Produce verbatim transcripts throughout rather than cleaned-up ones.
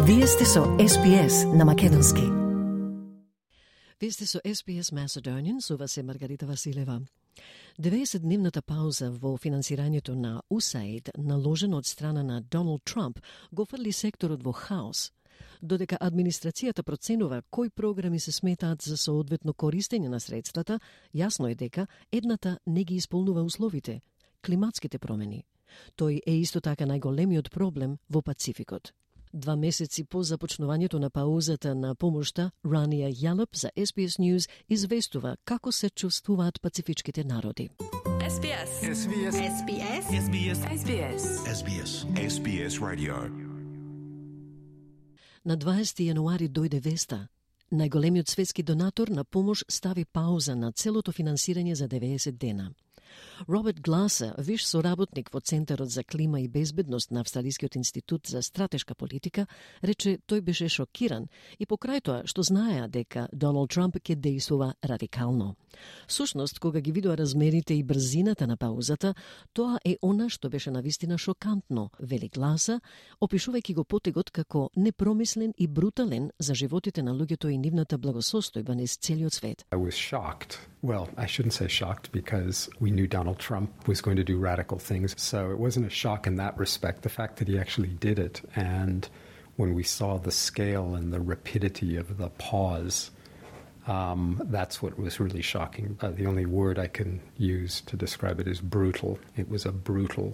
Вие сте со Ес Би Ес на македонски. Вие сте со Ес Би Ес Macedonian, со вас е Маргарита Василева. деветдесетдневната пауза во финансирањето на ю ес ей ди, наложена од страна на Доналд Трамп, го фрли секторот во хаос, додека администрацијата проценува кои програми се сметаат за соодветно користење на средствата, јасно е дека едната не ги исполнува условите – климатските промени. Тој е исто така најголемиот проблем во Пацификот. Два месеци по започнувањето на паузата на помошта, Рания Јалеп за Ес Би Ес News известува како се чувствуваат пацифичките народи. Ес Би Ес. Ес Би Ес. Ес Би Ес. Ес Би Ес. Ес Би Ес. Ес Би Ес. Ес Би Ес Radio. На дваесети јануари дојде веста. Најголемиот светски донатор на помош стави пауза на целото финансирање за деветдесет дена. Роберт Гласа, виш соработник во Центарот за клима и безбедност на Австралискиот институт за стратешка политика, рече тој беше шокиран и покрај тоа што знаеа дека Доналд Трамп ќе дејствува радикално. Сушност, кога ги видува размерите и брзината на паузата, тоа е она што беше навистина шокантно, вели Гласа, опишувајќи го потегот како непромислен и брутален за животите на луѓето и нивната благосостојба низ целиот свет. I was shocked. Well, I shouldn't say shocked because we knew Donald Trump was going to do radical things. So it wasn't a shock in that respect, the fact that he actually did it. And when we saw the scale and the rapidity of the pause, um, that's what was really shocking. Uh, the only word I can use to describe it is brutal. It was a brutal,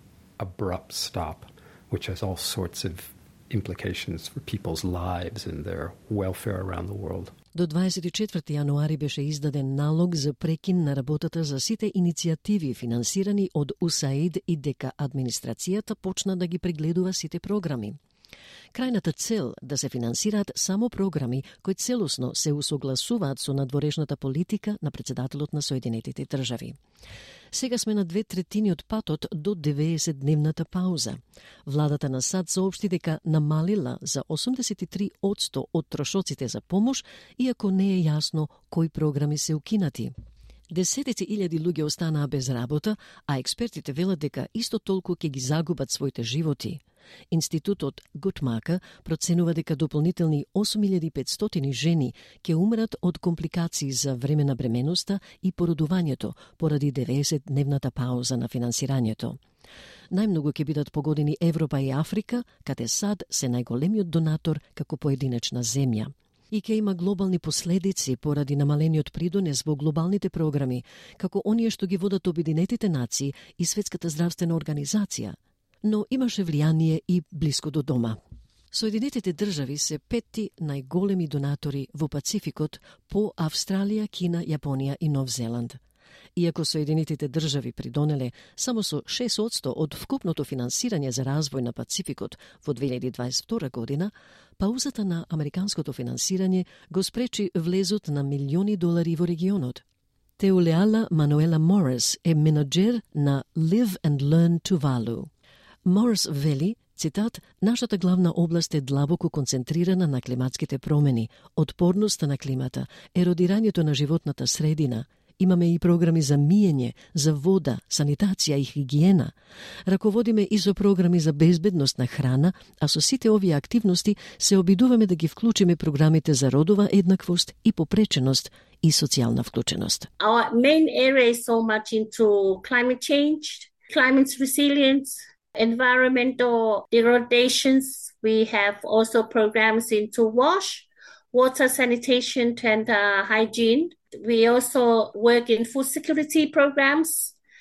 abrupt stop, which has all sorts of implications for people's lives and their welfare around the world. До дваесет и четврти јануари беше издаден налог за прекин на работата за сите иницијативи финансирани од ю ес ей ди и дека администрацијата почна да ги прегледува сите програми. Крајната цел да се финансираат само програми кои целосно се усогласуваат со надворешната политика на претседателот на Соединетите држави. Сега сме на две третини од патот до деветдесетдневната пауза. Владата на САД соопшти дека намалила за осумдесет и три одсто од трошоците за помош, иако не е јасно кои програми се укинати. Десетици илјади луѓе останаа без работа, а експертите велат дека исто толку ќе ги загубат своите животи. Институтот Гутмака проценува дека дополнителни осум илјади и петстотини жени ќе умрат од компликации за време на бременоста и породувањето поради деветдесетдневната пауза на финансирањето. Најмногу ќе бидат погодени Европа и Африка, каде САД се најголемиот донатор како поединечна земја. И ќе има глобални последици поради намалениот придонес во глобалните програми, како оние што ги водат Обединетите нации и Светската здравствена организација. Но имаше влијание и блиско до дома. Соединетите држави се петти најголеми донатори во Пацификот по Австралија, Кина, Јапонија и Нов Зеланд. Иако Соединетите држави придонеле само со шест одсто од вкупното финансирање за развој на Пацификот во две илјади дваесет и втора година, паузата на американското финансирање го спречи влезот на милиони долари во регионот. Теолеала Мануела Морис е менаџер на Live and Learn Tuvalu. Морис вели, цитат, нашата главна област е длабоко концентрирана на климатските промени, отпорноста на климата, еродирањето на животната средина. Имаме и програми за миење, за вода, санитација и хигиена. Раководиме и со програми за безбедност на храна, а со сите овие активности се обидуваме да ги вклучиме програмите за родова еднаквост и попреченост и социјална вклученост. Our main area is so much into climate change, climate resilience, environmental degradations. We have also programs into wash, water sanitation and uh, hygiene. We also work in food security programs.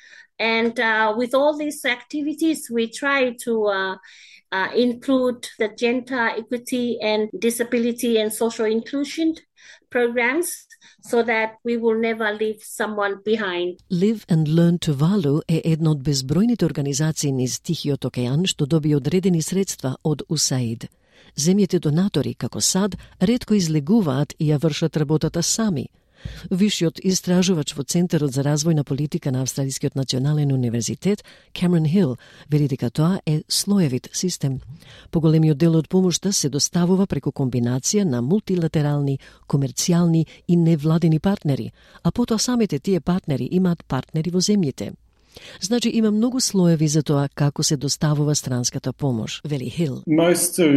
And uh, with all these activities, we try to uh, uh, include the gender equity and disability and social inclusion programs so that we will never leave someone behind. Live and Learn Tuvalu е една од безбројните организации низ Тихиот океан што доби одредени средства од ю ес ей ди. Земјите донатори, како САД, ретко излегуваат и ја вршат работата сами. Вишиот истражувач во Центарот за развојна политика на Австралискиот национален универзитет, Камерон Хил, вели дека тоа е слоевит систем. Поголемиот дел од помошта се доставува преку комбинација на мултилатерални, комерцијални и невладени партнери, а потоа самите тие партнери имаат партнери во земјите. Значи има многу слоеви за тоа како се доставува странската помош, вели Хил. Most of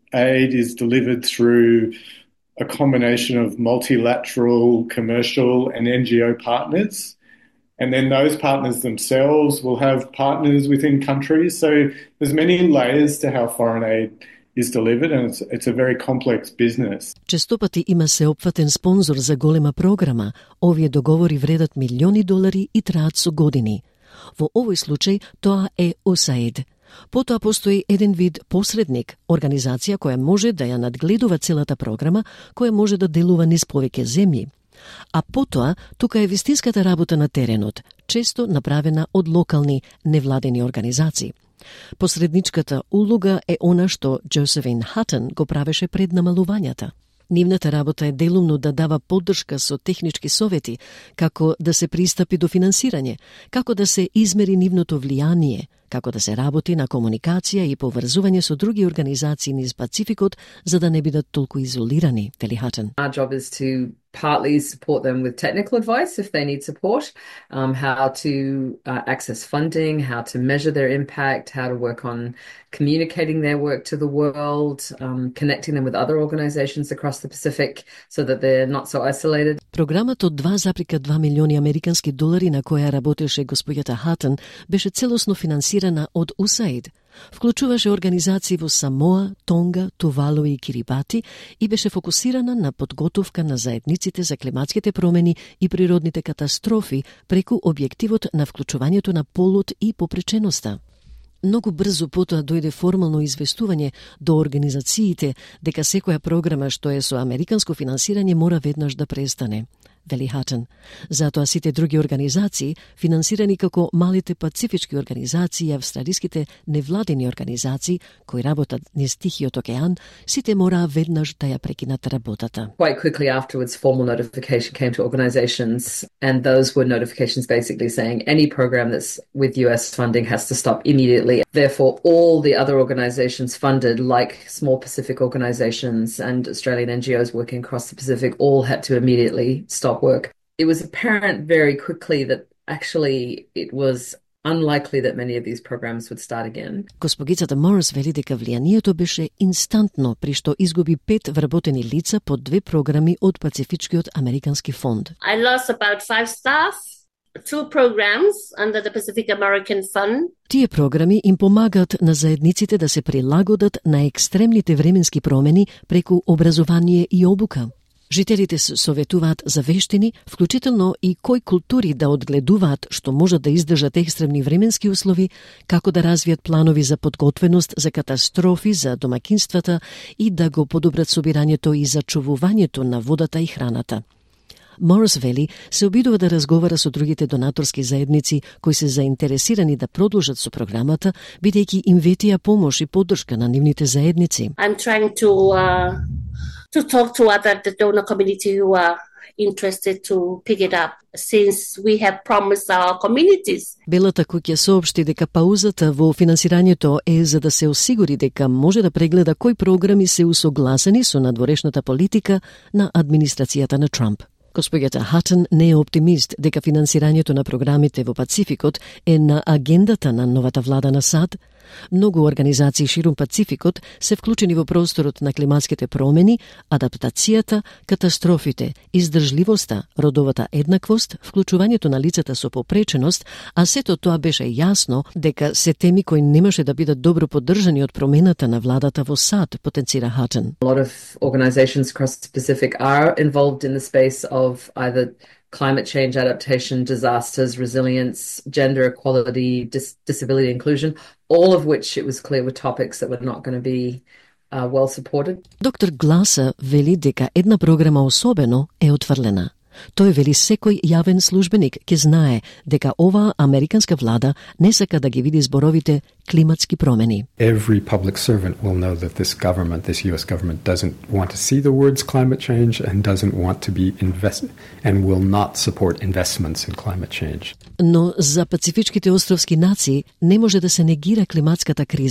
aid is delivered through a combination of multilateral, commercial and N G O partners. And then those partners themselves will have partners within countries. So there's many layers to how foreign aid is delivered, and it's, it's a very complex business. Често пати има сеопфатен спонзор за голема програма. Овие договори вредат милиони долари и траат со години. Во овој случај тоа е у ес ей ай ди. Потоа постои еден вид посредник, организација која може да ја надгледува целата програма, која може да делува низ повеќе земји. А потоа, тука е вистинската работа на теренот, често направена од локални невладени организации. Посредничката улога е она што Джозефин Хатън го правеше пред намалувањата. Нивната работа е делумно да дава поддршка со технички совети, како да се пристапи до финансирање, како да се измери нивното влијание, како да се работи на комуникација и поврзување со други организации низ Пацификот, за да не бидат толку изолирани, вели Хатън. Our job is to partly support them with technical advice if they need support, um, how to uh, access funding, how to measure their impact, how to work on communicating their work to the world, um, connecting them with other organizations across the Pacific so that they're not so isolated. Програмата од два зарез и две милиони американски долари на која работеше господјата Хатън беше целосно финансирана од ю ес ей ай ди. Вклучуваше организации во Самоа, Тонга, Тувалу и Кирибати и беше фокусирана на подготовка на заедниците за климатските промени и природните катастрофи преку објективот на вклучувањето на полот и попреченоста. Многу брзо потоа дојде формално известување до организациите дека секоја програма што е со американско финансирање мора веднаш да престане, вели Хатън. Затоа сите други организации, финансирани како малите пацифички организации и австралиските невладени организации кои работат низ Тихиот океан, сите мораа веднаш да ја прекинат работата. Quite quickly afterwards, formal notification came to organizations, and those were notifications basically saying any program that's with U S funding has to stop immediately. Therefore, all the other organizations funded, like small Pacific organizations and Australian N G Os working across the Pacific, all had to immediately stop work. It was apparent very quickly that actually it was unlikely that many of these programs would start again. Госпогицата Морис вели дека влијанието беше инстантно при што изгуби пет вработени лица по две програми од Пацифичкиот американски фонд. I lost about five staff, two programs under the Pacific American Fund. Тие програми им помагаат на заедниците да се прилагодат на екстремните временски промени преку образование и обука. Жителите се советуваат за вештини, вклучително и кои култури да одгледуваат што можат да издржат екстремни временски услови, како да развијат планови за подготвеност за катастрофи за домакинствата и да го подобрат собирањето и зачувувањето на водата и храната. Морис вели се обидува да разговара со другите донаторски заедници кои се заинтересирани да продолжат со програмата, бидејќи им ветија помош и поддршка на нивните заедници. I'm trying to uh, to talk to other the donor community who are interested to pick it up since we have promised our communities. Белата куќа соопшти дека паузата во финансирањето е за да се осигури дека може да прегледа кои програми се усогласени со надворешната политика на администрацијата на Трамп. Госпоѓата Хатън не е оптимист дека финансирањето на програмите во Пацификот е на агендата на новата влада на САД. Многу организации ширум Пацификот се вклучени во просторот на климатските промени, адаптацијата, катастрофите, издржливоста, родовата еднаквост, вклучувањето на лицата со попреченост, а сето тоа беше јасно дека се теми кои немаше да бидат добро поддржани од промената на владата во САД, потенцира Хатън. A lot of organizations across the Pacific are involved in the space of either climate change adaptation, disasters, resilience, gender equality, dis- disability inclusion, all of which it was clear were topics that were not going to be uh, well supported. Доктор Гласа вели дека една програма особено е отврлена. Тој вели секој јавен службеник ќе знае дека оваа американска влада не сака да ги види зборовите климатски промени. Every public servant will know that this government, this U S government, doesn't want to see the words climate change and doesn't want to be invest and will not support investments in climate change. Но за пацифичките островски нации не може да се негира климатската криза.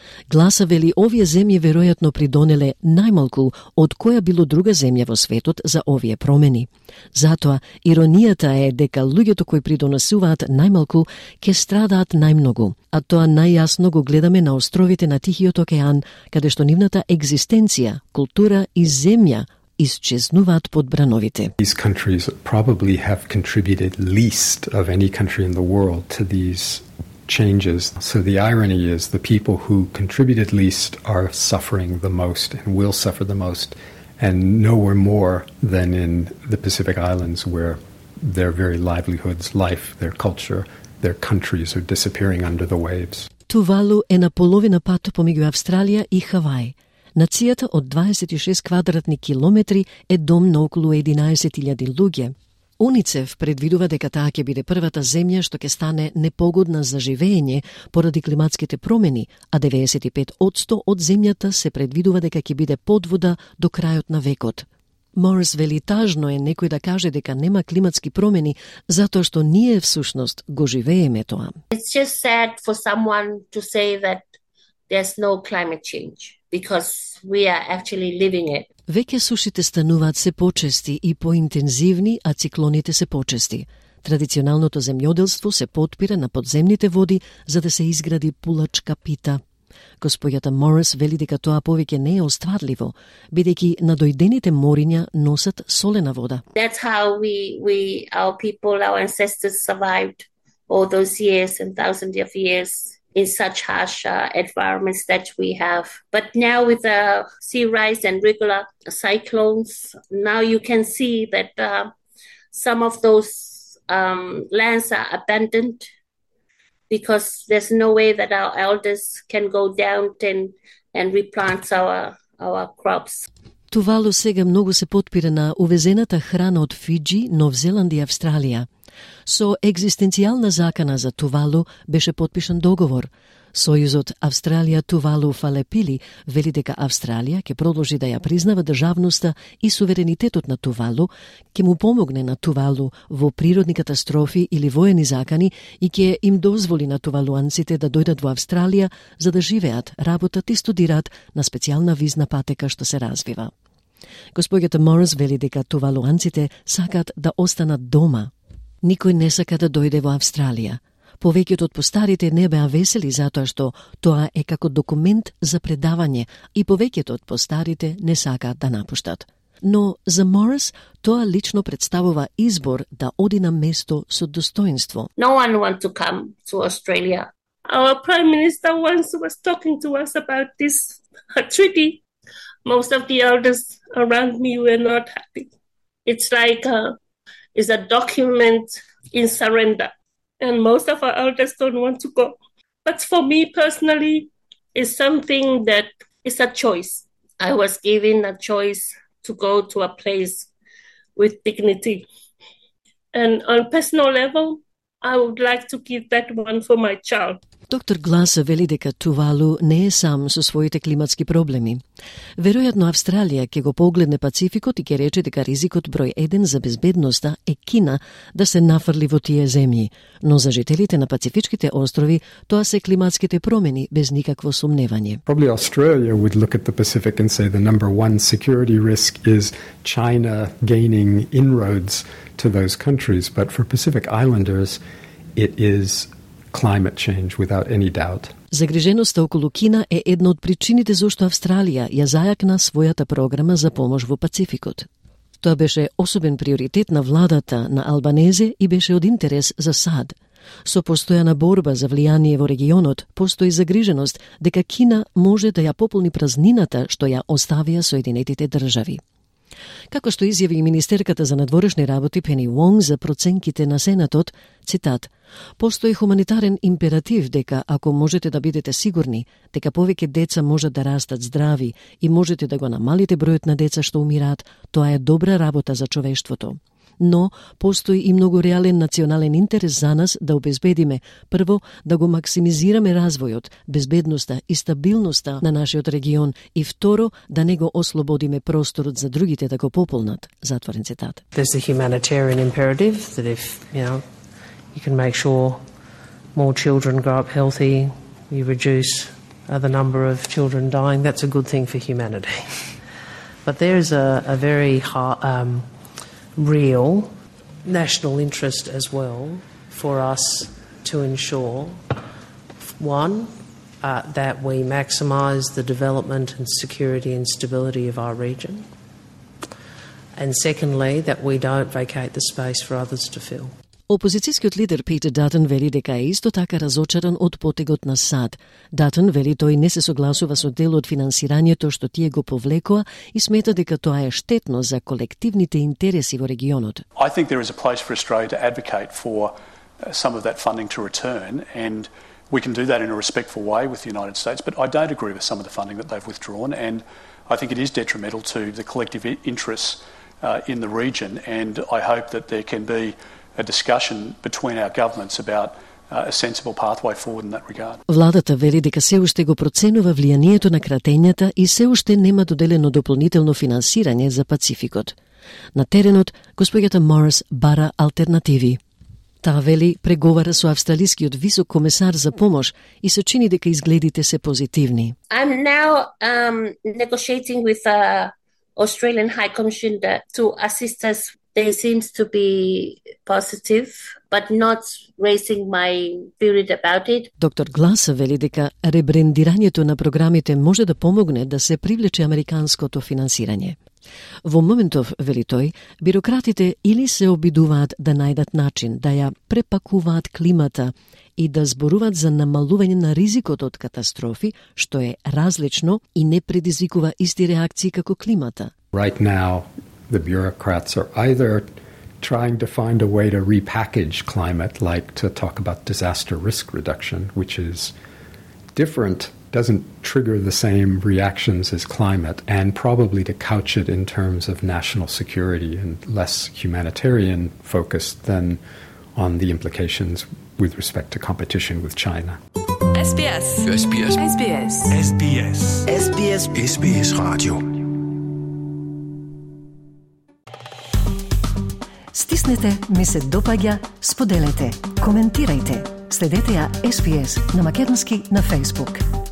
Гласа вели овие земји веројатно придонеле најмалку од која било друга земја во светот за овие промени. Затоа, иронијата е дека луѓето кои придонесуваат најмалку ќе страдаат најмногу, а тоа најјасно го гледаме на островите на Тихиот океан, каде што нивната екзистенција, култура и земја исчезнуваат под брановите. These countries probably have contributed least of any country in the world to these changes. So the irony is the people who contributed least are suffering the most and will suffer the most, and nowhere more than in the Pacific Islands where their very livelihoods, life, their culture, their countries are disappearing under the waves. Тувалу е на половина пат помеѓу Австралија и Хавај. Нацијата од дваесет и шест квадратни километри е дом на околу единаесет илјади луѓе. УНИЦЕФ предвидува дека таа ќе биде првата земја што ќе стане непогодна за живење поради климатските промени, а деветдесет и пет одсто од земјата се предвидува дека ќе биде под вода до крајот на векот. Морис вели тажно е некој да каже дека нема климатски промени, затоа што ние всушност го живееме тоа. It's just sad for someone to say that there's no climate change because we are actually living it. Веќе сушите стануваат се почести и поинтензивни, а циклоните се почести. Традиционалното земјоделство се потпира на подземните води за да се изгради пулачка пита. Господјата Морис вели дека тоа повеќе не е остварливо, бидејќи надојдените мориња носат солена вода. That's how we, we, our people, our ancestors survived all those years and thousands of years in such harsh uh, environments that we have. But now with the sea rise and regular cyclones, now you can see that uh, some of those um, lands are abandoned because there's no way that our elders can go down and, and replant our, our crops. Тувалу сега многу се потпира на увезената храна од Фиджи, Нов Зеланд и Австралија. Со екзистенцијална закана за Тувалу беше потпишан договор. Сојузот Австралија-Тувалу-Фалепили вели дека Австралија ќе продолжи да ја признава државноста и суверенитетот на Тувалу, ќе му помогне на Тувалу во природни катастрофи или воени закани и ќе им дозволи на тувалуанците да дојдат во Австралија за да живеат, работат и студираат на специјална визна патека што се развива. Господјата Морис вели дека тувалуанците сакаат да останат дома. Никој не сака да дојде во Австралија. Повеќето од постарите не беа весели затоа што тоа е како документ за предавање и повеќето од постарите не сакаат да напуштат. Но за Морис тоа лично представува избор да оди на место со достоинство. No one wants to come to Australia. Our Prime Minister once was talking to us about this treaty. Most of the elders around me were not happy. It's like a, it's a document in surrender. And most of our elders don't want to go. But for me personally, it's something that is a choice. I was given a choice to go to a place with dignity. And on personal level, I would like to give that one for my child. Доктор Гласа вели дека Тувалу не е сам со своите климатски проблеми. Веројатно Австралија ќе го погледне Пацификот и ќе рече дека ризикот број еден за безбедноста е Кина да се нафрли во тие земји, но за жителите на Пацифичките острови тоа се климатските промени без никакво сумневање. Probably Australia would look at the Pacific and say the number one security risk is China gaining inroads to those countries, but for Pacific Islanders it is climate change without any doubt. Загриженоста околу Кина е една од причините зашто Австралија ја зајакна својата програма за помош во Пацификот. Тоа беше особен приоритет на владата на Албанезе и беше од интерес за САД. Со постојана борба за влијание во регионот, постои загриженост дека Кина може да ја пополни празнината што ја оставија Соединетите држави. Како што изјави и министерката за надворешни работи Пени Вонг за проценките на Сенатот, цитат, постои хуманитарен императив дека ако можете да бидете сигурни дека повеќе деца можат да растат здрави и можете да го намалите бројот на деца што умираат, тоа е добра работа за човештвото. Но постои и многу реален национален интерес за нас да обезбедиме прво да го максимизираме развојот, безбедноста и стабилноста на нашиот регион и второ да не го ослободиме просторот за другите да го пополнат. Затворен цитат. There's a humanitarian imperative that if, you know, you can make sure more children grow up healthy, you reduce uh, the number of children dying, that's a good thing for humanity. But there is a, a very high, um, real national interest as well for us to ensure, one, uh, that we maximise the development and security and stability of our region, and secondly, that we don't vacate the space for others to fill. Опозицијскиот лидер Пит Датон вели дека е исто така разочаран од потегот на САД. Датон вели тој не се согласува со дел од финансирањето што тие го повлекоа и смета дека тоа е штетно за колективните интереси во регионот. I think there is a place for Australia to advocate for some of that funding to return, and we can do that in a respectful way with the United States, but I don't agree with some of the funding that they've withdrawn, and I think it is detrimental to the collective interests uh, in the region, and I hope that there can be a discussion between our governments about uh, a sensible pathway forward in that regard. Владата вели дека се уште го проценува влијанието на кратењата и се уште нема доделено дополнително финансирање за Пацификот. На теренот, господјата Морис бара алтернативи. Таа вели преговара со австралискиот висок комесар за помош и се чини дека изгледите се позитивни. I'm now um, negotiating with the Australian High Commission to assist us. They seems to be positive, but not raising my spirit about it. Доктор Гласа вели дека ребрендирањето на програмите може да помогне да се привлече американското финансирање. Во моментов, вели тој, бирократите или се обидуваат да најдат начин да ја препакуваат климата и да зборуваат за намалување на ризикот од катастрофи, што е различно и не предизвикува исти реакции како климата. Right now, the bureaucrats are either trying to find a way to repackage climate, like to talk about disaster risk reduction, which is different, doesn't trigger the same reactions as climate, and probably to couch it in terms of national security and less humanitarian focused than on the implications with respect to competition with China. S B S. S B S. S B S. S B S. S B S. S B S Radio. Стиснете, ми се допаѓа, споделете, коментирајте. Следете ја С Б С на македонски на Facebook.